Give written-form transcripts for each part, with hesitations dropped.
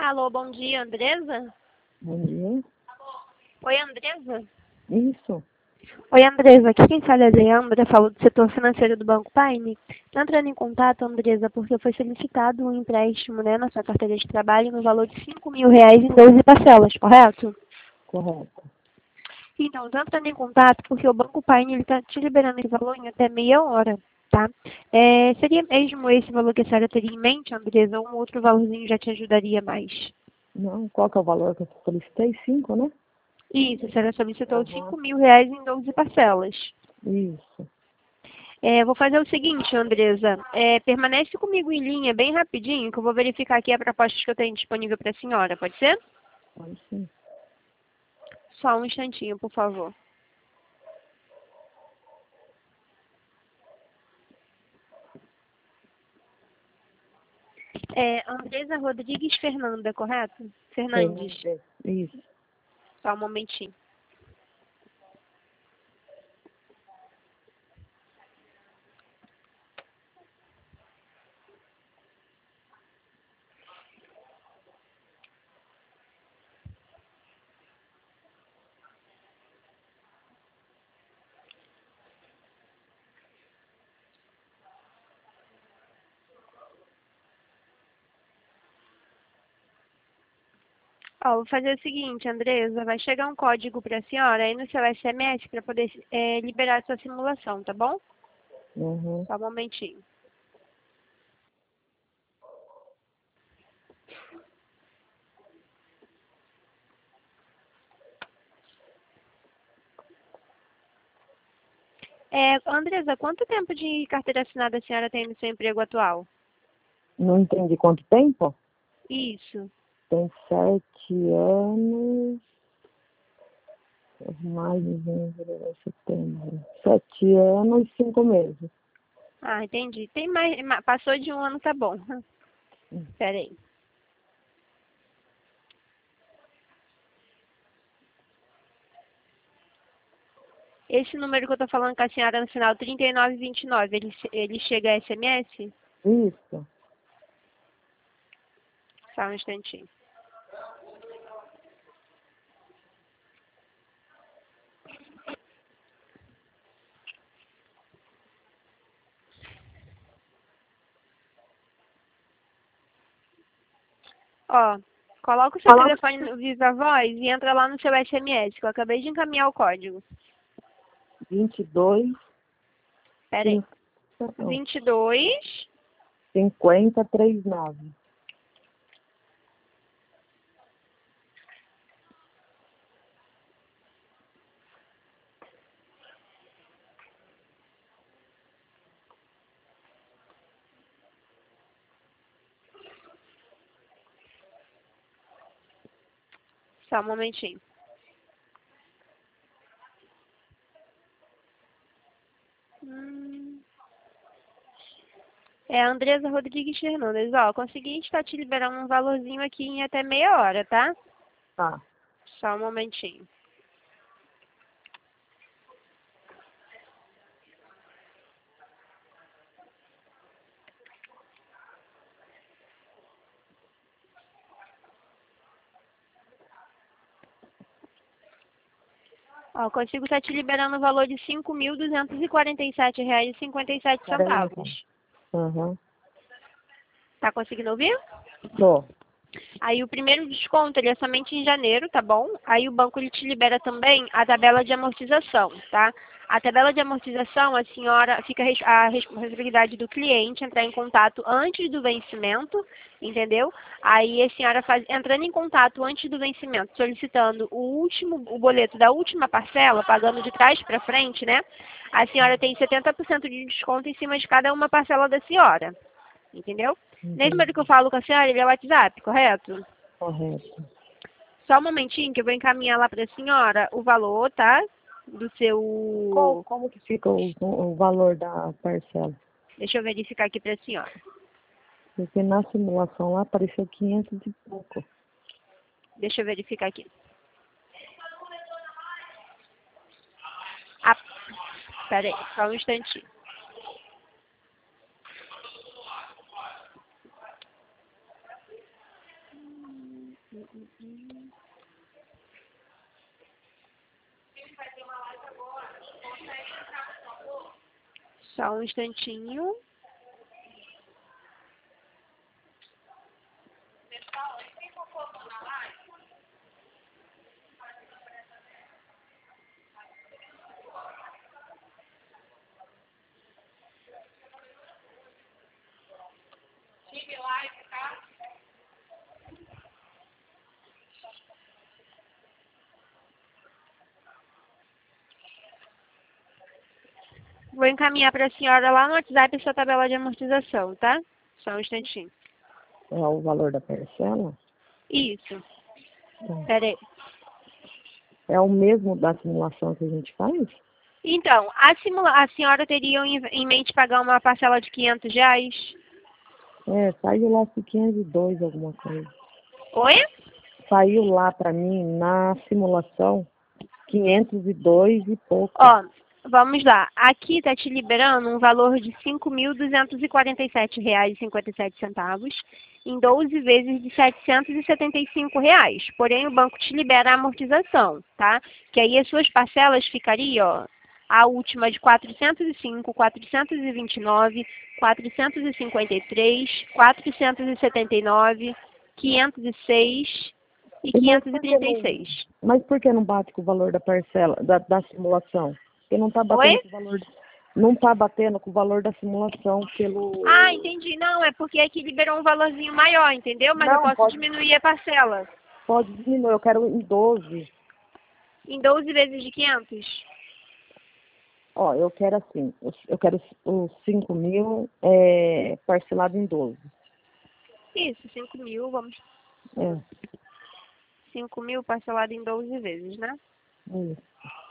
Alô, bom dia, Andresa? Bom dia. Oi, Andresa? Isso. Oi, Andresa. Aqui quem fala é a Leandra, falo do setor financeiro do Banco Paine. Estou entrando em contato, Andresa, porque foi solicitado um empréstimo, né, na sua carteira de trabalho no valor de R$ 5.000 em 12 parcelas, correto? Correto. Então, estou entrando em contato porque o Banco Paine está te liberando esse valor em até meia hora, tá? Seria mesmo esse valor que a senhora teria em mente, Andresa, ou um outro valorzinho já te ajudaria mais? Não, qual que é o valor que eu solicitei? 5, né? Isso, a senhora solicitou Aham. R$ 5.000 em 12 parcelas. Isso. Vou fazer o seguinte, Andresa. Permanece comigo em linha bem rapidinho, que eu vou verificar aqui a proposta que eu tenho disponível para a senhora, pode ser? Pode sim. Só um instantinho, por favor. Andresa Rodrigues Fernanda, correto? Fernandes. Isso. Só um momentinho. Vou fazer o seguinte, Andresa. Vai chegar um código para a senhora aí no seu SMS para poder liberar a sua simulação, tá bom? Uhum. Só um momentinho. Andresa, quanto tempo de carteira assinada a senhora tem no seu emprego atual? Não entendi quanto tempo? Isso. Tem 7 anos. Mais de setembro. 7 anos e 5 meses. Ah, entendi. Tem mais, passou de um ano, tá bom. Espera aí. Esse número que eu tô falando com a senhora no final, 3929, ele chega a SMS? Isso. Só um instantinho. Coloca o seu telefone no Viva Voz e entra lá no seu SMS, que eu acabei de encaminhar o código. 22, Espera aí. 22. 50, 39. Só um momentinho. Andresa Rodrigues Fernandes. Consegui estar te liberando um valorzinho aqui em até meia hora, tá? Tá. Só um momentinho. Consigo estar te liberando o valor de R$ 5.247,57. Uhum. Tá conseguindo ouvir? Tô. Aí o primeiro desconto, ele é somente em janeiro, tá bom? Aí o banco ele te libera também a tabela de amortização, tá? A tabela de amortização, a senhora fica a responsabilidade do cliente entrar em contato antes do vencimento, entendeu? Aí a senhora entrando em contato antes do vencimento, solicitando o boleto da última parcela, pagando de trás para frente, né? A senhora tem 70% de desconto em cima de cada uma parcela da senhora, entendeu? Nesse número que eu falo com a senhora, ele é o WhatsApp, correto? Correto. Só um momentinho que eu vou encaminhar lá para a senhora o valor, tá? Do seu... Como que fica o valor da parcela? Deixa eu verificar aqui para a senhora. Porque na simulação lá apareceu 500 e pouco. Deixa eu verificar aqui. Espera aí, só um instantinho. Só um instantinho. Vou encaminhar para a senhora lá no WhatsApp essa tabela de amortização, tá? Só um instantinho. É o valor da parcela? Isso. Tá. Pera aí. É o mesmo da simulação que a gente faz? Então, a senhora teria em mente pagar uma parcela de R$ 500? É, saiu lá 502 alguma coisa. Oi? Saiu lá pra mim na simulação 502 e pouco. Ó, vamos lá. Aqui está te liberando um valor de R$ 5.247,57 em 12 vezes de R$ 775. Porém, o banco te libera a amortização, tá? Que aí as suas parcelas ficariam, ó, a última de 405, 429, 453, 479, 506 e Mas por que 536. mas por que não bate com o valor da parcela, da simulação? Porque não tá batendo Oi? com o valor, não tá batendo com o valor da simulação pelo... Ah, entendi. Não, é porque aqui liberou um valorzinho maior, entendeu? Mas eu Não, posso pode, diminuir a parcela. pode diminuir, eu quero em 12. Em 12 vezes de 500. Ó, eu quero assim, eu quero os 5 mil parcelado em 12. Isso, 5.000, vamos. É, 5.000 parcelado em 12 vezes, né? isso.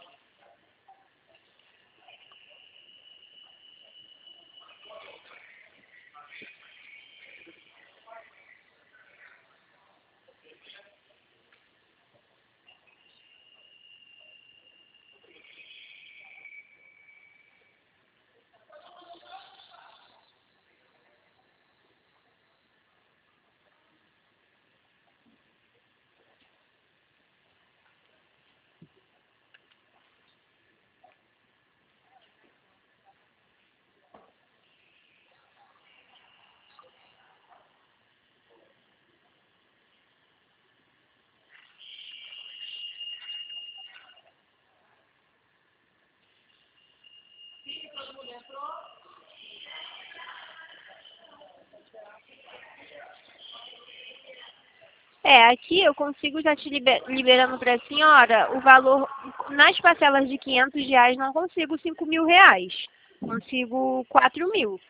Aqui eu consigo já te liberando para a senhora o valor, nas parcelas de R$ 500 não consigo R$ 5.000. Consigo 4.000.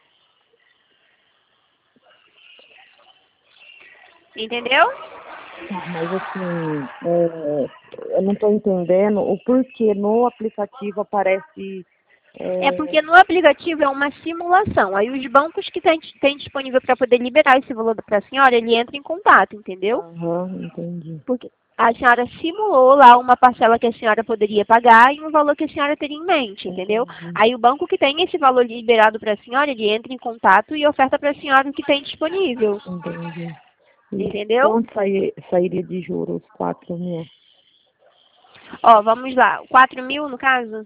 Entendeu? Mas assim, eu não estou entendendo o porquê no aplicativo aparece... É porque no aplicativo é uma simulação. Aí os bancos que têm disponível para poder liberar esse valor para a senhora, ele entra em contato, entendeu? Aham, entendi. Porque a senhora simulou lá uma parcela que a senhora poderia pagar e um valor que a senhora teria em mente, entendeu? Entendi. Aí o banco que tem esse valor liberado para a senhora, ele entra em contato e oferta para a senhora o que tem disponível, Entendi. E entendeu? quanto sairia de juros 4 mil? Ó, vamos lá. 4.000 no caso?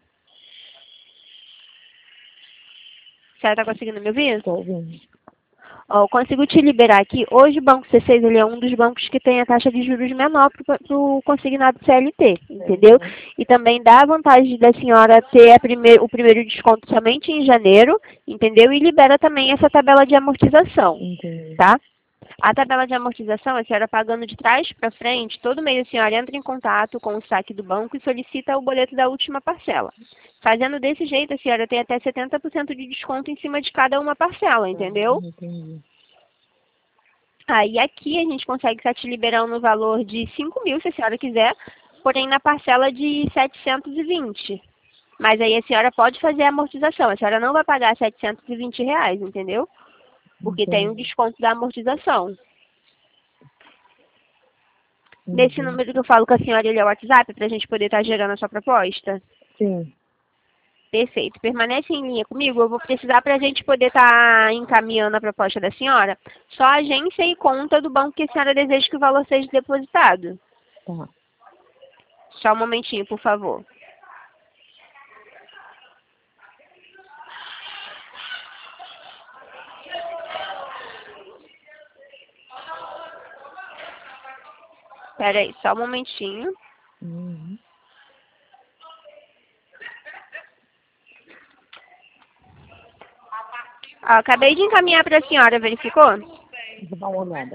A senhora está conseguindo me ouvir? Estou ouvindo. Ó, eu consigo te liberar aqui. Hoje o Banco C6 ele é um dos bancos que tem a taxa de juros menor para o consignado CLT, entendeu? E também dá a vantagem da senhora ter o primeiro desconto somente em janeiro, entendeu? E libera também essa tabela de amortização, Entendi. tá? A tabela de amortização, a senhora pagando de trás para frente, todo mês a senhora entra em contato com o saque do banco e solicita o boleto da última parcela. Fazendo desse jeito, a senhora tem até 70% de desconto em cima de cada uma parcela, entendeu? Entendi. Aí aqui a gente consegue estar te liberando no valor de 5.000, se a senhora quiser, porém na parcela de 720. Mas aí a senhora pode fazer a amortização. A senhora não vai pagar R$ 720, entendeu? Porque tem um Entendi. desconto da amortização. Nesse Uhum. número que eu falo com a senhora, ele é o WhatsApp, para a gente poder estar gerando a sua proposta? Sim. Perfeito. Permanece em linha comigo. Eu vou precisar para a gente poder estar encaminhando a proposta da senhora, só a agência e conta do banco que a senhora deseja que o valor seja depositado. Tá. Só um momentinho, por favor. Pera aí, só um momentinho. Uhum. Ó, acabei de encaminhar para a senhora, verificou? Vou dar uma olhada.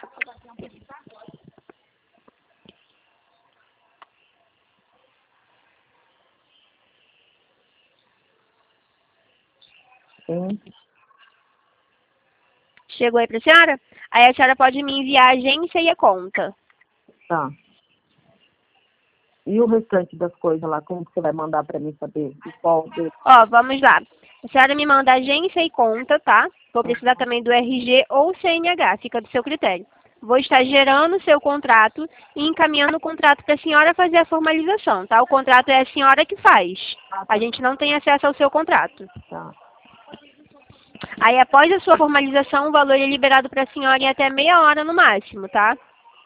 Sim. Chegou aí para a senhora? Aí a senhora pode me enviar a agência e a conta. Tá. E o restante das coisas lá, como que você vai mandar para mim saber? E qual deles? Ó, vamos lá. A senhora me manda agência e conta, tá? Vou precisar também do RG ou CNH, fica do seu critério. Vou estar gerando o seu contrato e encaminhando o contrato para a senhora fazer a formalização, tá? O contrato é a senhora que faz. A gente não tem acesso ao seu contrato. Tá. Aí, após a sua formalização, o valor é liberado para a senhora em até meia hora no máximo, tá?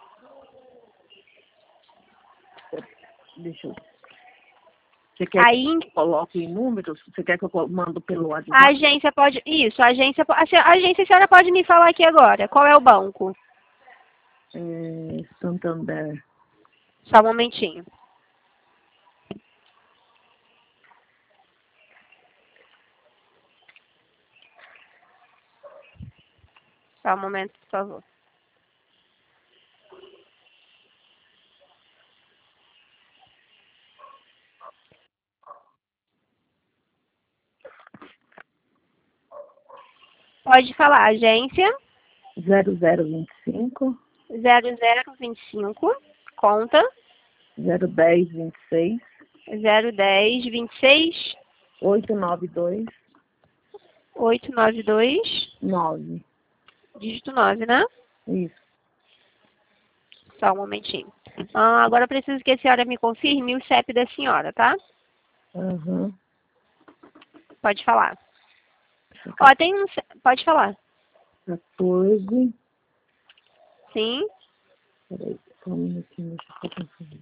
Deixa eu... Você quer Aí, que eu coloque em números? Você quer que eu mando pelo a WhatsApp? agência pode... Isso, a agência a senhora pode me falar aqui agora. Qual é o banco? Santander. Só um momentinho. Só um momento, por favor. Pode falar, agência 0025 0025, conta 01026 01026 892 892, 9. dígito 9, né? Isso. Só um momentinho. Agora eu preciso que a senhora me confirme o CEP da senhora, tá? Uhum. Pode falar. Ó, tem um... Pode falar. 14. Sim. Peraí, só um minutinho, deixa eu só conferir.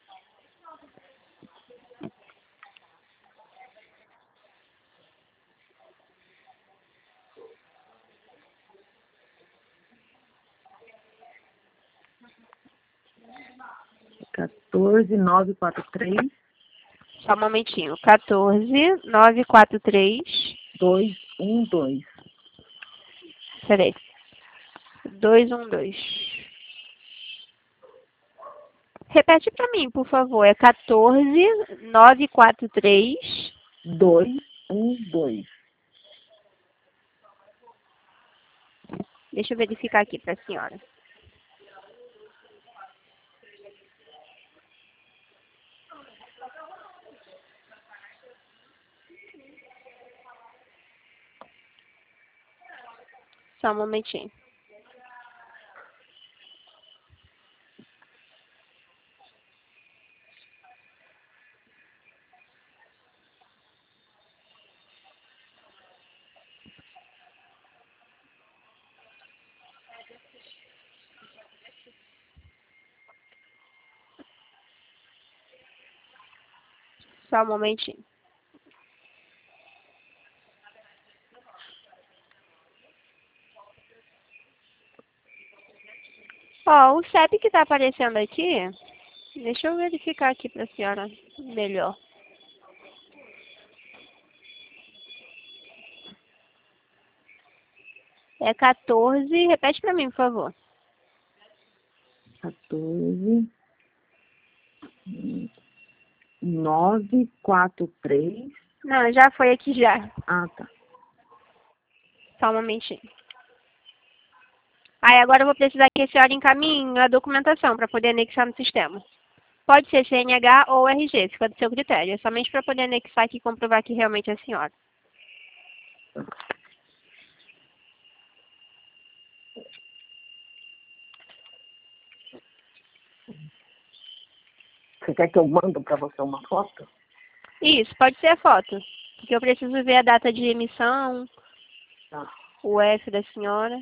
Quatorze, 943, Só um momentinho. 14943. 212. Peraí. 212. Repete pra mim, por favor. É 14943. 212. Deixa eu verificar aqui pra senhora. Só um momentinho. Só um momentinho. Ó, o CEP que tá aparecendo aqui, deixa eu verificar aqui pra senhora melhor. É 14, repete pra mim, por favor. 14, 943. Não, já foi aqui já. Ah, tá. Só um momentinho. Aí agora eu vou precisar que a senhora encaminhe a documentação para poder anexar no sistema. Pode ser CNH ou RG, fica do seu critério. É somente para poder anexar aqui e comprovar que realmente é a senhora. Você quer que eu mando para você uma foto? Isso, pode ser a foto. Porque eu preciso ver a data de emissão, Tá. o F da senhora.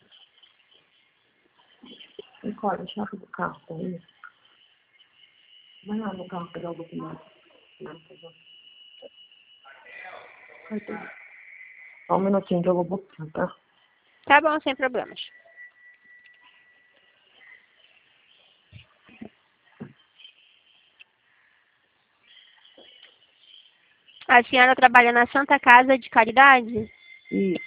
Nicole, a chave do carro, tá aí? Vai lá no carro pegar o documento. Não, por favor. Vai ter. Só um minutinho que eu vou buscar, tá? Tá bom, sem problemas. A senhora trabalha na Santa Casa de Caridade? Isso.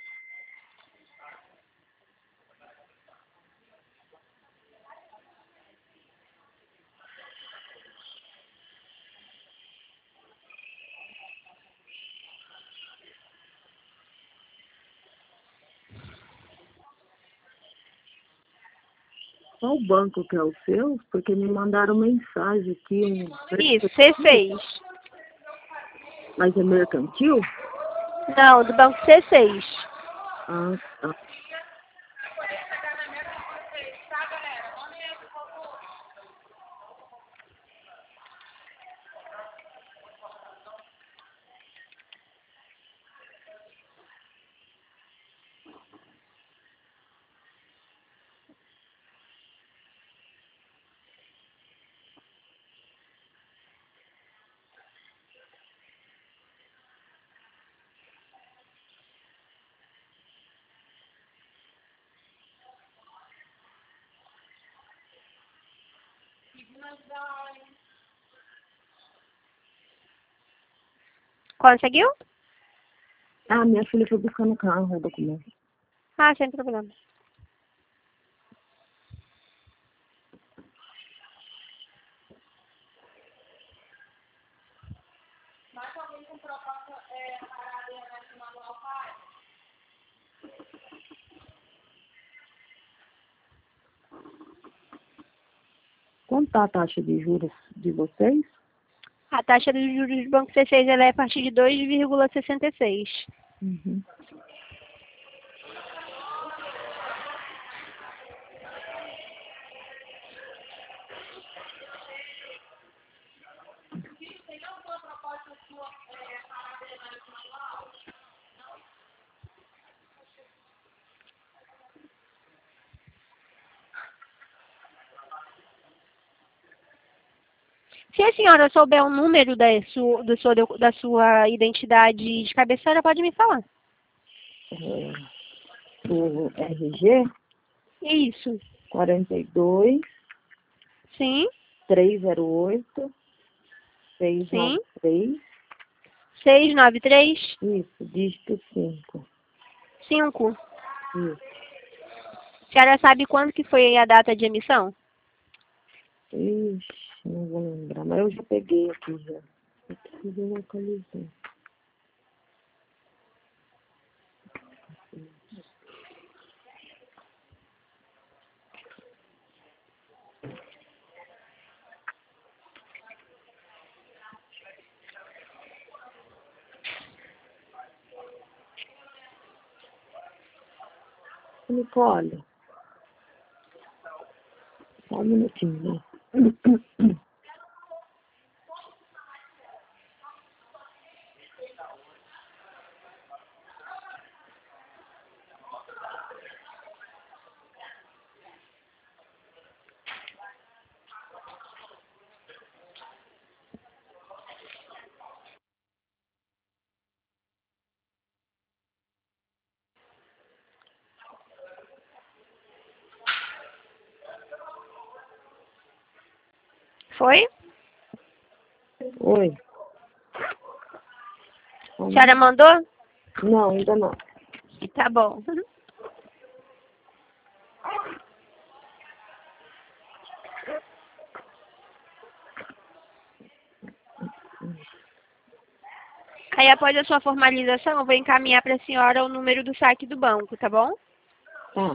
Qual banco que é o seu? Porque me mandaram mensagem aqui. Isso, C6. Mas é mercantil? Não, do banco C6. Ah, tá. Conseguiu? Ah, minha filha foi buscar no carro o documento. Ah, sem problema. Quanto tá a taxa de juros de vocês? A taxa dos juros do banco C6 ela é a partir de 2,66. Uhum. Se a senhora souber o número da sua identidade de cabeceira, pode me falar. O RG Isso. 42 Sim, 308 sim. 693. 693 Isso, dígito 5. 5. Isso. A senhora sabe quando que foi a data de emissão? Ixi, não vou lembrar, mas eu já peguei aqui já. Aqui eu localizei. Nicole, só um minutinho, né? Foi? Oi. A senhora mandou? Não, ainda não. Tá bom. Aí, após a sua formalização, eu vou encaminhar para a senhora o número do saque do banco, tá bom? Tá.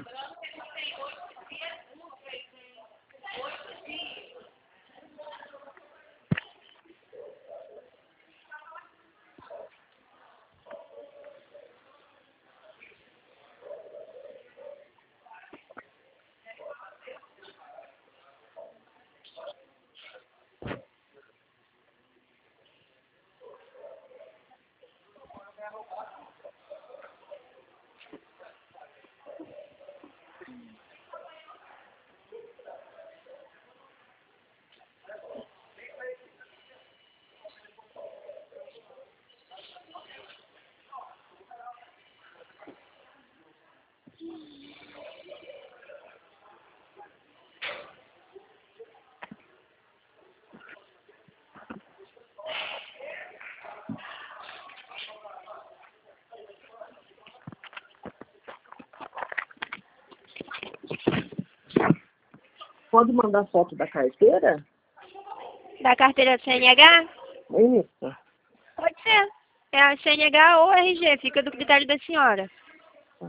pode mandar foto da carteira? Da carteira do CNH? Isso. Pode ser. É a CNH ou RG, fica do critério da senhora. Tá.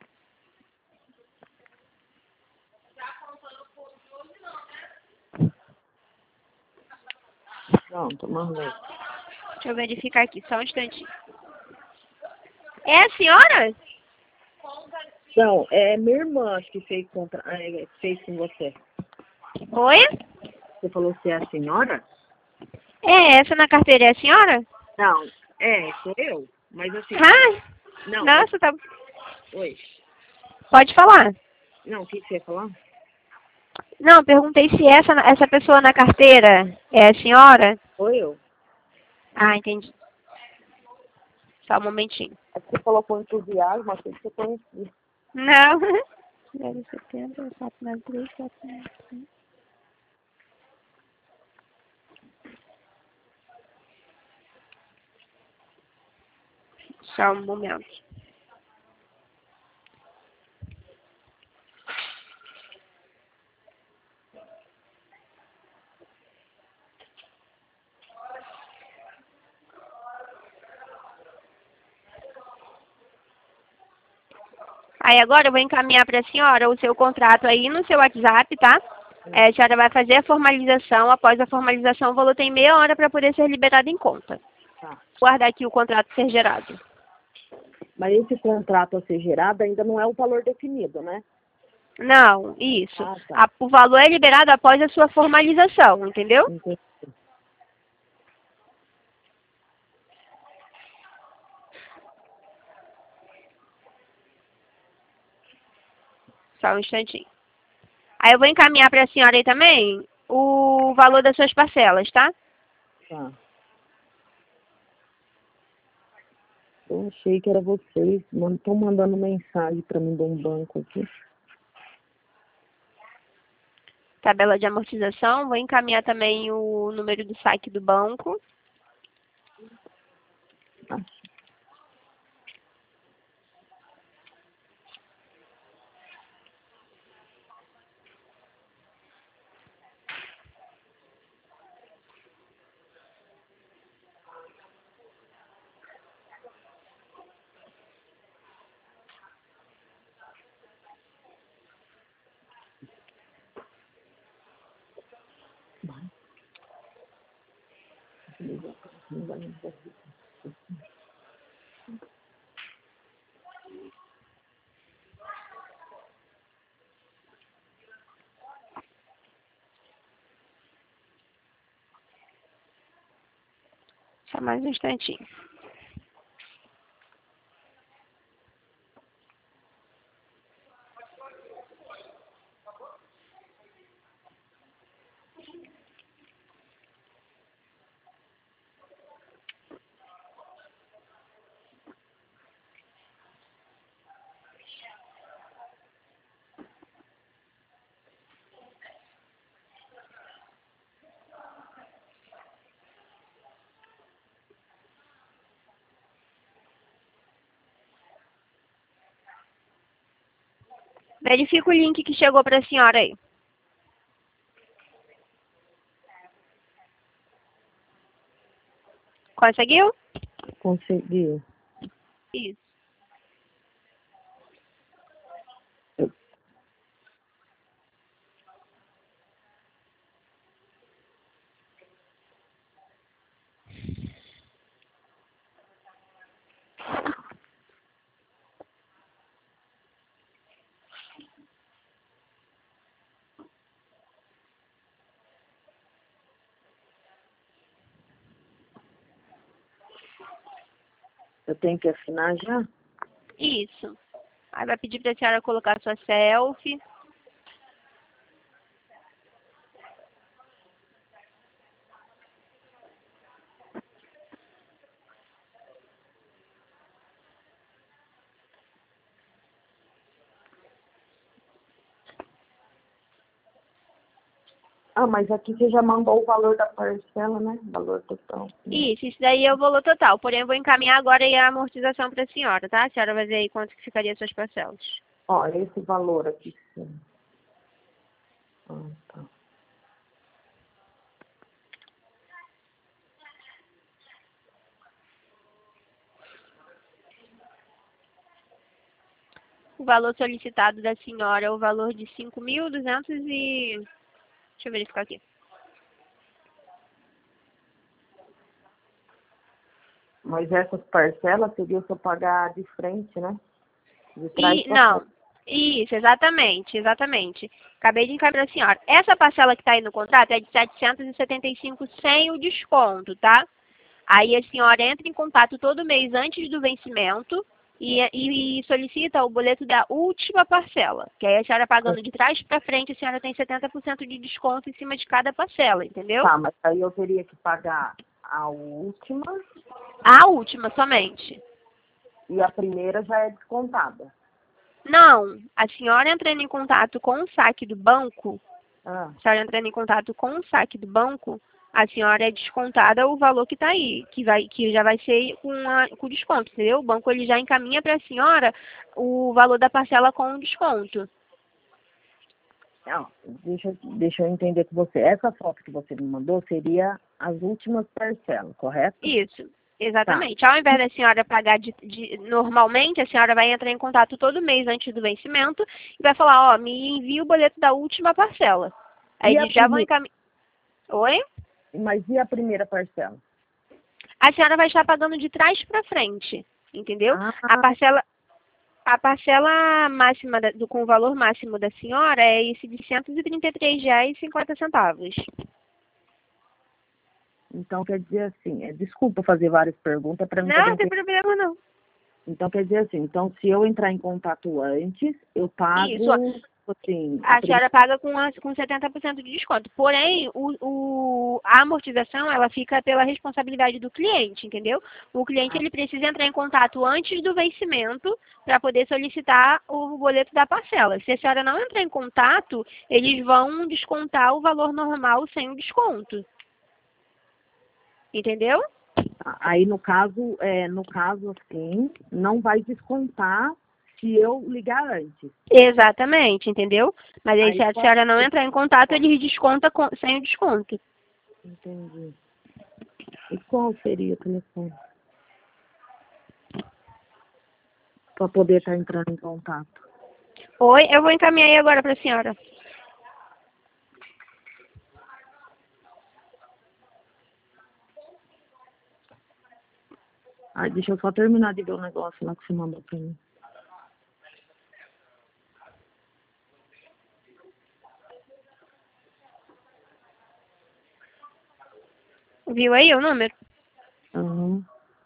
Pronto, mandei. Deixa eu verificar aqui, só um instantinho. É a senhora? Então, é minha irmã acho que fez, fez com você. Oi? Você falou que é a senhora? É essa na carteira, é a senhora? Não, sou eu. Mas assim, Ah, não, nossa, tá... oi. Pode falar. Não, o que você ia falar? Não, perguntei se essa pessoa na carteira é a senhora. Sou eu. Ah, entendi. Só um momentinho. É que você falou com entusiasmo, achei que você conhecia. Não. 070, 493, 493. Só um momento. Aí agora eu vou encaminhar para a senhora o seu contrato aí no seu WhatsApp, tá? A senhora vai fazer a formalização. Após a formalização, o valor tem meia hora para poder ser liberado em conta. Tá. Guardar aqui o contrato ser gerado. Mas esse contrato a ser gerado ainda não é o valor definido, né? Não, isso. Ah, tá. O valor é liberado após a sua formalização, entendeu? Entendi. Só um instantinho. Aí eu vou encaminhar para a senhora aí também o valor das suas parcelas, tá? Tá. Eu achei que era vocês. Estão mandando mensagem para mim de um banco aqui. Tabela de amortização. Vou encaminhar também o número do saque do banco. Tá. Só mais um instantinho. Verifica o link que chegou para a senhora aí. Conseguiu? Consegui. Isso. Eu tenho que assinar já? Isso. Aí vai pedir para a senhora colocar sua selfie. Ah, mas aqui você já mandou o valor da parcela, né? Valor total. Isso daí é o valor total. Porém, eu vou encaminhar agora aí a amortização para a senhora, tá? A senhora vai ver aí quanto que ficaria suas parcelas. Ó, esse valor aqui. Sim. Ah, tá. O valor solicitado da senhora é o valor de 5.200 e... Deixa eu verificar aqui. Mas essas parcelas seria se eu pagar de frente, né? De trás para Não, frente. isso, exatamente, exatamente. Acabei de encaminhar a senhora. Essa parcela que está aí no contrato é de 775 sem o desconto, tá? Aí a senhora entra em contato todo mês antes do vencimento e solicita o boleto da última parcela. Que aí a senhora pagando de trás para frente, a senhora tem 70% de desconto em cima de cada parcela, entendeu? Tá, mas aí eu teria que pagar a última A última somente. e a primeira já é descontada. Não, a senhora entrando em contato com o saque do banco, Ah, a senhora entrando em contato com o saque do banco, a senhora é descontada o valor que está aí, que já vai ser com desconto, entendeu? O banco ele já encaminha para a senhora o valor da parcela com desconto. não, deixa eu entender com você. Essa foto que você me mandou seria as últimas parcelas, correto? Isso, Tá. exatamente. Ao invés da senhora pagar normalmente, a senhora vai entrar em contato todo mês antes do vencimento e vai falar, ó, me envia o boleto da última parcela. Aí E a eles já vão primeira, encaminhar. Oi? mas e a primeira parcela? A senhora vai estar pagando de trás para frente, entendeu? Ah, A parcela máxima com o valor máximo da senhora é esse de R$ 133,50. então quer dizer assim, desculpa fazer várias perguntas para mim Não, poder não tem entender. problema não. Então quer dizer assim, então se eu entrar em contato antes, eu Isso, pago, assim, a a primeira. senhora paga com 70% de desconto. Porém, a amortização, ela fica pela responsabilidade do cliente, entendeu? O cliente, ele precisa entrar em contato antes do vencimento para poder solicitar o boleto da parcela. Se a senhora não entrar em contato, eles vão descontar o valor normal sem o desconto. Entendeu? Aí no caso assim, não vai descontar se eu ligar antes. Exatamente, entendeu? Mas aí, Aí se a qual senhora não é o entrar em contato, desconto? eles descontam sem o desconto. Entendi. E qual seria o telefone? Para poder estar entrando em contato. Oi, eu vou encaminhar aí agora para a senhora. Ai, deixa eu só terminar de ver o negócio lá que você mandou para mim. Viu aí o número? Aham.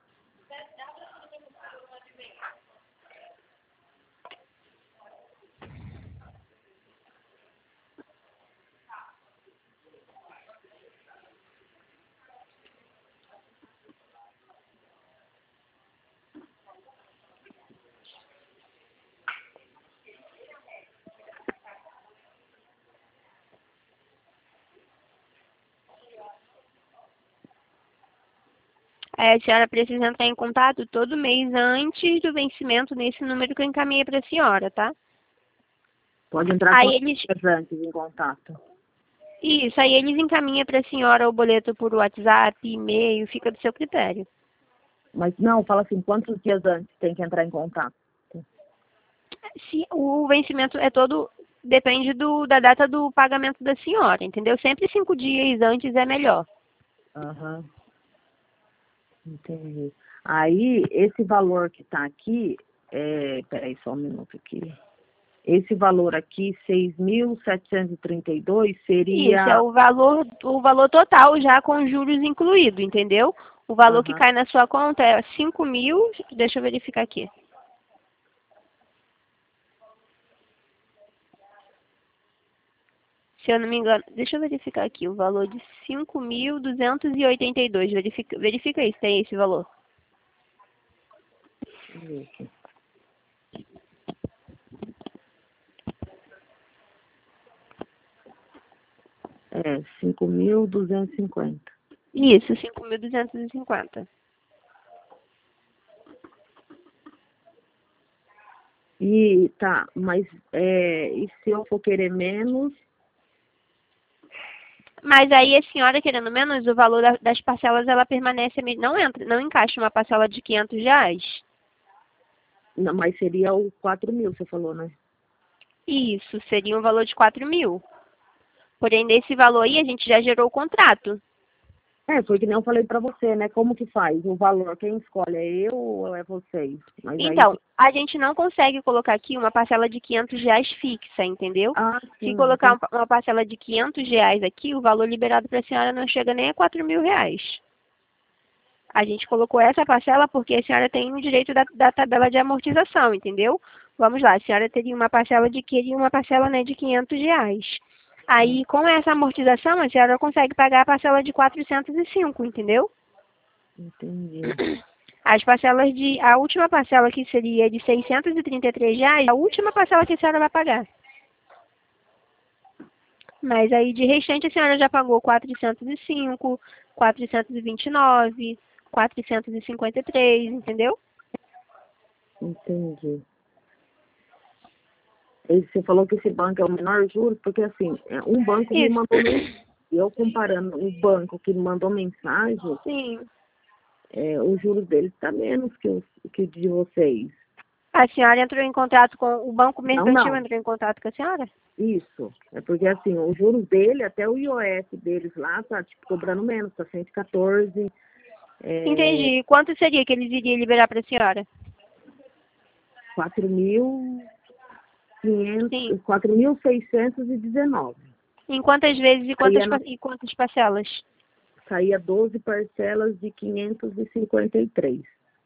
Aí a senhora precisa entrar em contato todo mês antes do vencimento nesse número que eu encaminhei para a senhora, tá? Pode entrar Aí quantos eles, dias antes em contato. isso, aí eles encaminham para a senhora o boleto por WhatsApp, e-mail, fica do seu critério. Mas não, fala assim, quantos dias antes tem que entrar em contato? Se o vencimento é todo, depende da data do pagamento da senhora, entendeu? Sempre 5 dias antes é melhor. Aham, entendi. Aí, esse valor que está aqui, peraí só um minuto aqui. Esse valor aqui, 6.732 Isso, é seria... o valor total já com juros incluído, entendeu? O valor que Aham, cai na sua conta é 5.000, deixa eu verificar aqui. Se eu não me engano, deixa eu verificar aqui, o valor de 5.282. Verifica aí se tem esse valor. deixa eu ver aqui. É, 5.250. Isso, 5.250. E tá, mas e se eu for querer menos? Mas aí a senhora, querendo menos, o valor das parcelas, ela permanece, não encaixa uma parcela de R$ 500. Não, mas seria o 4.000, você falou, né? Isso, seria um valor de 4.000. Porém, nesse valor aí, a gente já gerou o contrato. Foi que nem eu falei pra você, né? Como que faz? O valor, quem escolhe é eu ou é vocês? Mas aí... Então, a gente não consegue colocar aqui uma parcela de R$ 500 fixa, entendeu? Ah, Se sim, colocar entendi. uma parcela de R$ 500 aqui, o valor liberado para a senhora não chega nem a R$ 4.000. A gente colocou essa parcela porque a senhora tem o direito da tabela de amortização, entendeu? Vamos lá, a senhora teria uma parcela né, de R$ 500. Aí, com essa amortização, a senhora consegue pagar a parcela de 405, entendeu? Entendi. A última parcela que seria de R$ 633, a última parcela que a senhora vai pagar. Mas aí, de restante, a senhora já pagou 405, 429, 453, entendeu? Entendi. E você falou que esse banco é o menor juros, porque assim, um banco me Isso. mandou mensagem. Eu comparando o banco que me mandou mensagem, Sim. os juros dele está menos que o de vocês. A senhora entrou em contato com o Banco Mercantil, Não. entrou em contato com a senhora? Isso. É porque assim, os juros dele, até o IOF deles lá, tá tipo, cobrando menos, tá 114. Entendi. Quanto seria que eles iriam liberar para a senhora? 4.500, Sim. 4.619. Em quantas vezes e quantas parcelas? Saía 12 parcelas de 553.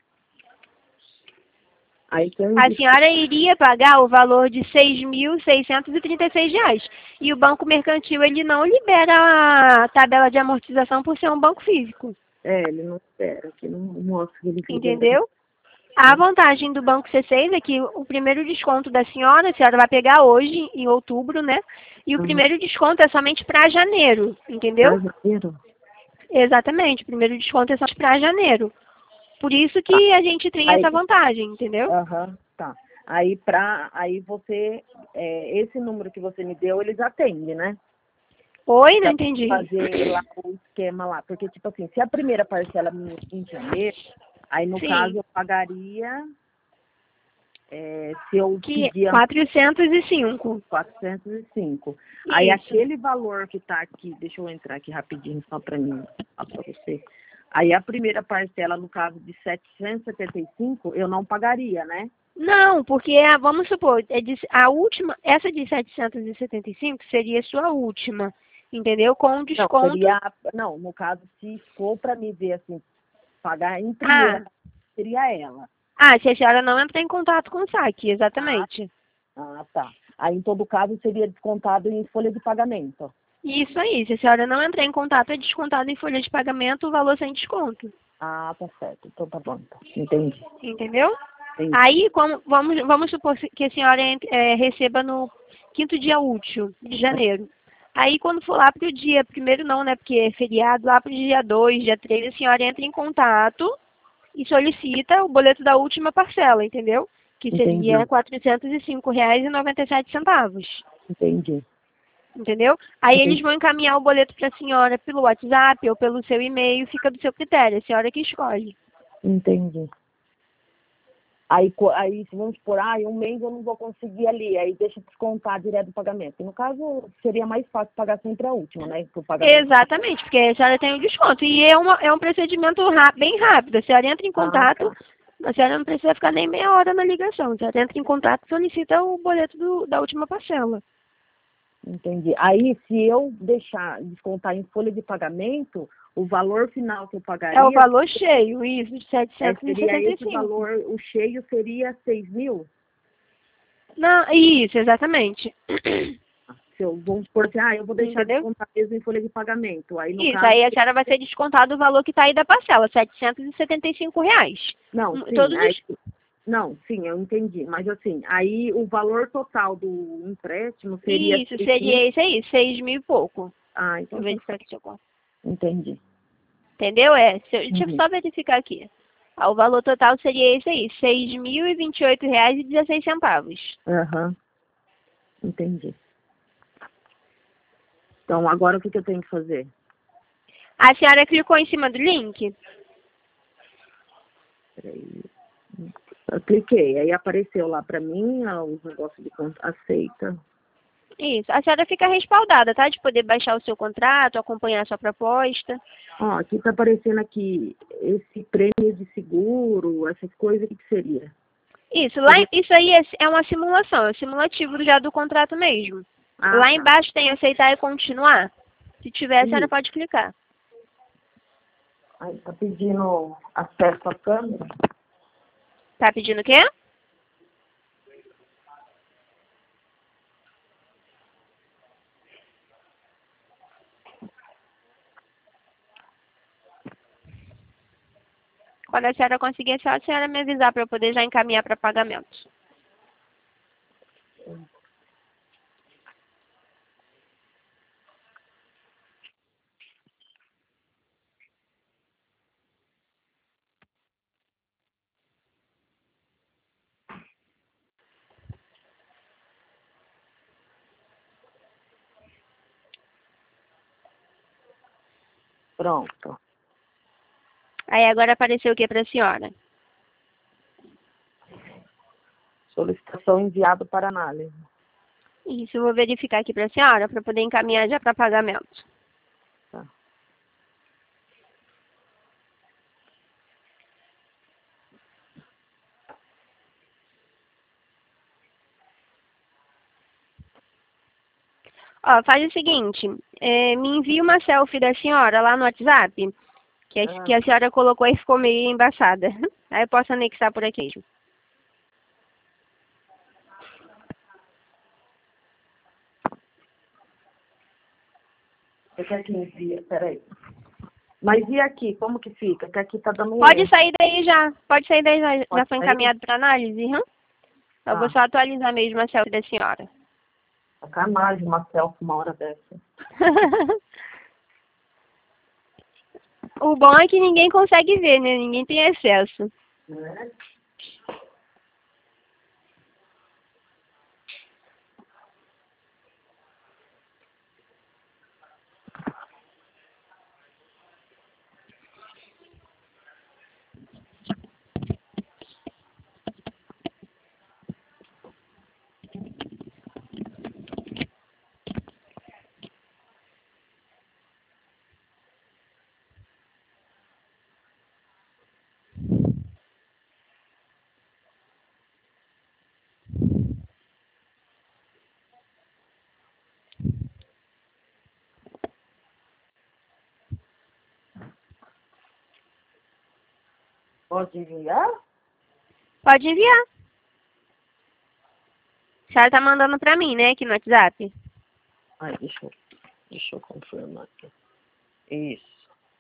Aí A senhora iria pagar o valor de R$ 6.636. E o Banco Mercantil, ele não libera a tabela de amortização por ser um banco físico. ele não espera, que não mostra que ele Entendeu? A vantagem do Banco C6 é que o primeiro desconto da senhora, a senhora vai pegar hoje, em outubro, né? E o primeiro desconto é somente para janeiro, entendeu? Janeiro? Exatamente, o primeiro desconto é somente para janeiro. Por isso que a gente tem essa vantagem, entendeu? Tá. Aí você, esse número que você me deu, eles atendem, né? Oi, não Pra entendi. fazer lá o esquema lá. Porque, tipo assim, se a primeira parcela me em janeiro, aí no Sim. caso eu pagaria, se eu Que pedir 405. 405. Aí Isso. aquele valor que tá aqui, deixa eu entrar aqui rapidinho só para mim falar para você. Aí a primeira parcela, no caso de 775, eu não pagaria, né? Não, porque vamos supor, a última, essa de 775 seria a sua última, entendeu? Com desconto. Não, no caso, se for para me ver assim, pagar em primeira, seria ela. Se a senhora não entrar em contato com o saque, exatamente. Tá. Aí, em todo caso, seria descontado em folha de pagamento. Isso aí, se a senhora não entrar em contato, é descontado em folha de pagamento o valor sem desconto. Tá certo. Então tá bom, então. Entendi. Entendeu? Entendi. Aí, vamos supor que a senhora receba no quinto dia útil de janeiro. Aí, quando for lá para o dia, primeiro não, né, porque é feriado, lá para o dia 2, dia 3, a senhora entra em contato e solicita o boleto da última parcela, entendeu? Que seria R$ 405,97. Entendi. Entendeu? Aí eles vão encaminhar o boleto para a senhora pelo WhatsApp ou pelo seu e-mail, fica do seu critério, a senhora que escolhe. Entendi. Aí vamos supor, um mês eu não vou conseguir ali, aí deixa descontar direto do pagamento. E no caso, seria mais fácil pagar sempre a última, né? Pro pagamento. Exatamente, porque a senhora tem o desconto. E é um procedimento bem rápido. A senhora entra em contato, a senhora não precisa ficar nem meia hora na ligação. A senhora entra em contato e solicita o boleto da última parcela. Entendi. Aí, se eu deixar descontar em folha de pagamento, o valor final que eu pagaria... É o valor cheio, isso, de 775. Seria esse valor, o cheio seria 6.000? Não, isso, exatamente. Se eu, vamos supor assim, eu vou deixar descontar mesmo em folha de pagamento. Aí, no caso, aí a senhora vai ser descontado o valor que está aí da parcela, R$ 775. Não, sim, não, sim, eu entendi. Mas assim, aí o valor total do empréstimo seria... Isso, seria esse aí, 6.000 e pouco. Então... Entendi. Entendeu? Deixa eu só verificar aqui. O valor total seria esse aí, R$ 6.028,16. Entendi. Então, agora o que eu tenho que fazer? A senhora clicou em cima do link? Peraí. Eu cliquei, aí apareceu lá pra mim os negócios de aceita. Isso. A senhora fica respaldada, tá? De poder baixar o seu contrato, acompanhar a sua proposta. Ó, aqui tá aparecendo aqui, esse prêmio de seguro, essas coisas, o que seria? Isso. Isso aí é uma simulação, é um simulativo já do contrato mesmo. Ah, Lá tá. embaixo tem aceitar e continuar. Se tiver, a senhora Isso. pode clicar. Aí tá pedindo acesso à câmera. Tá pedindo o quê? Quando a senhora conseguir, é só a senhora me avisar para eu poder já encaminhar para pagamento. Pronto. Aí agora apareceu o que para a senhora? Solicitação enviada para análise. Isso, eu vou verificar aqui para a senhora para poder encaminhar já para pagamento. Tá. Ó, faz o seguinte, me envia uma selfie da senhora lá no WhatsApp, que a senhora colocou e ficou meio embaçada. Aí eu posso anexar por aqui mesmo. Você quer que envie? Peraí. Mas e aqui, como que fica? Que aqui tá dando um Pode erro. sair daí já. Pode sair daí já. Já Pode foi sair? encaminhado para análise? Eu vou Tá. só atualizar mesmo a selfie da senhora. Sacanagem uma selfie uma hora dessa. O bom é que ninguém consegue ver, né? Ninguém tem acesso. Né? Pode enviar? Pode enviar. A senhora tá mandando pra mim, né? Aqui no WhatsApp. Ai, deixa eu confirmar aqui. Isso.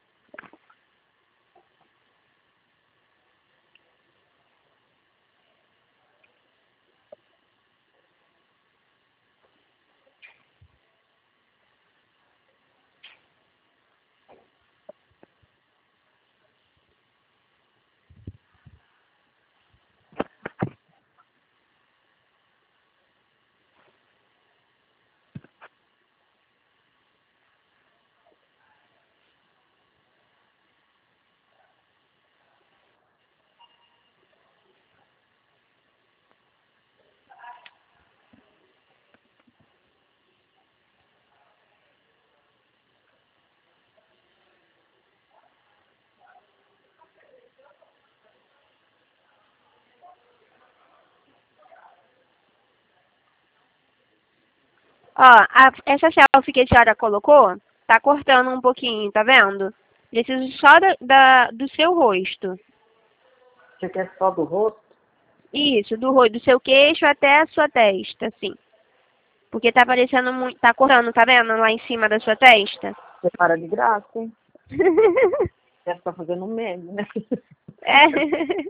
Ó, essa selfie que a senhora colocou, tá cortando um pouquinho, tá vendo? Preciso só do seu rosto. Você quer só do rosto? Isso, do seu queixo até a sua testa, assim. Porque tá aparecendo muito, tá cortando, tá vendo? Lá em cima da sua testa. Você para de graça, hein? Deve estar fazendo um meme, né? É.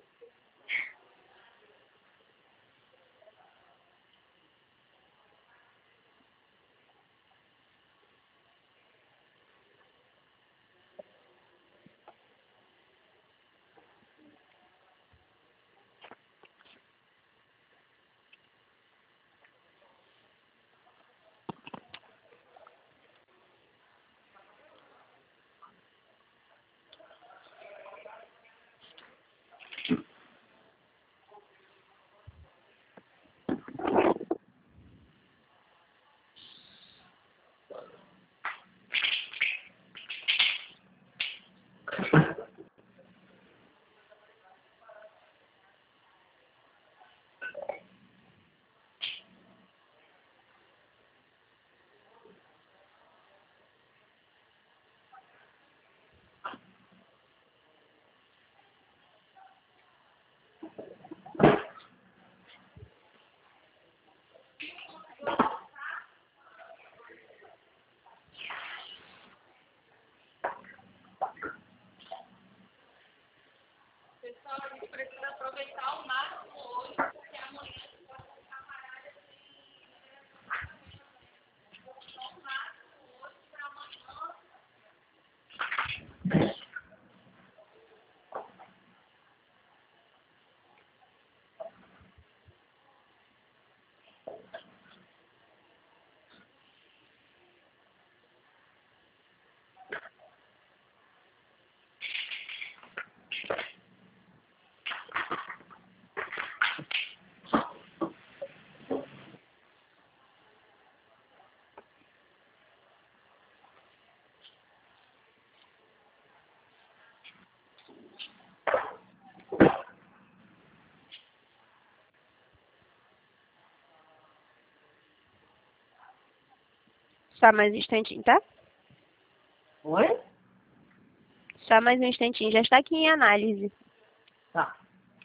Só mais um instantinho, tá? Oi? Só mais um instantinho, já está aqui em análise. Tá.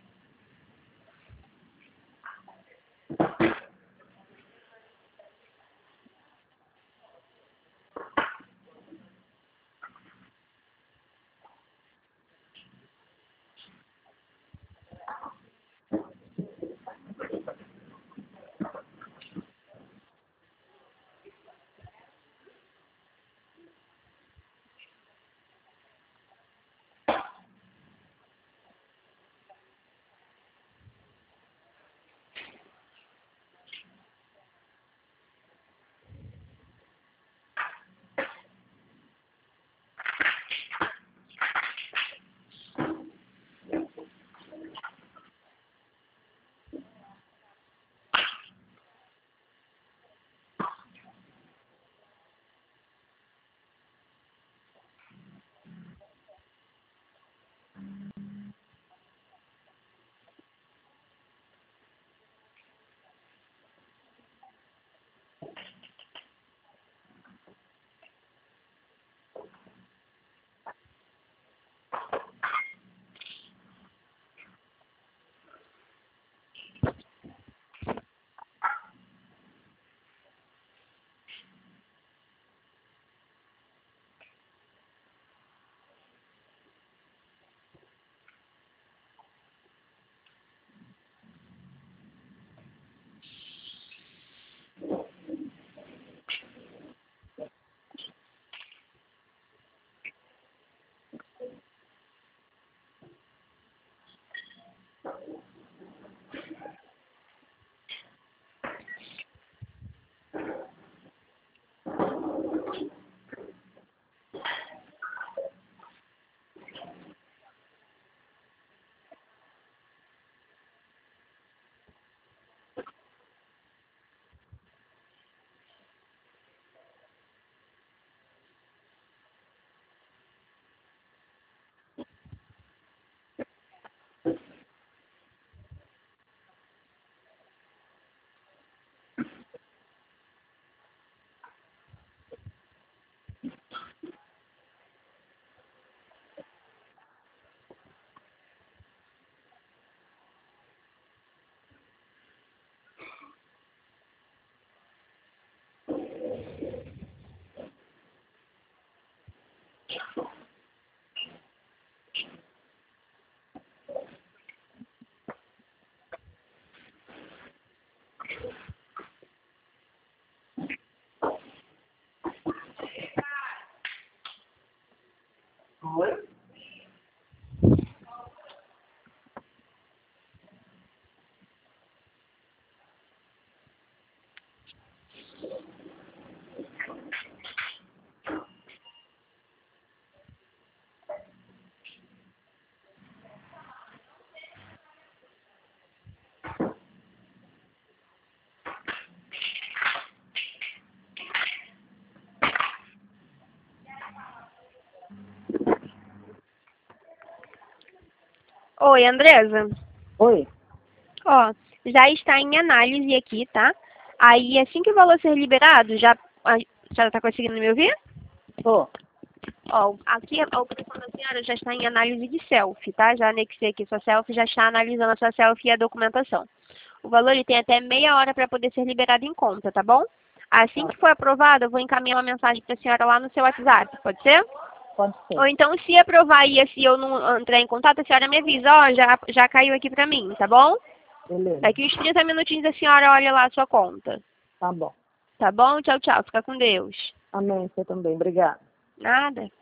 Oi? Oi, Andresa. Oi? Ó, já está em análise aqui, tá? Aí, assim que o valor ser liberado, já tá conseguindo me ouvir? Tô. Ó, aqui a operação da senhora já está em análise de selfie, tá? Já anexei aqui sua selfie, já está analisando a sua selfie e a documentação. O valor ele tem até meia hora para poder ser liberado em conta, tá bom? Assim que for aprovado, eu vou encaminhar uma mensagem para a senhora lá no seu WhatsApp, pode ser? Pode ser. Ou então, se aprovar e se eu não entrar em contato, a senhora me avisa, ó, já caiu aqui pra mim, tá bom? Beleza. Daqui uns 30 minutinhos a senhora olha lá a sua conta. Tá bom. Tá bom? Tchau, tchau. Fica com Deus. Amém, você também. Obrigada. Nada.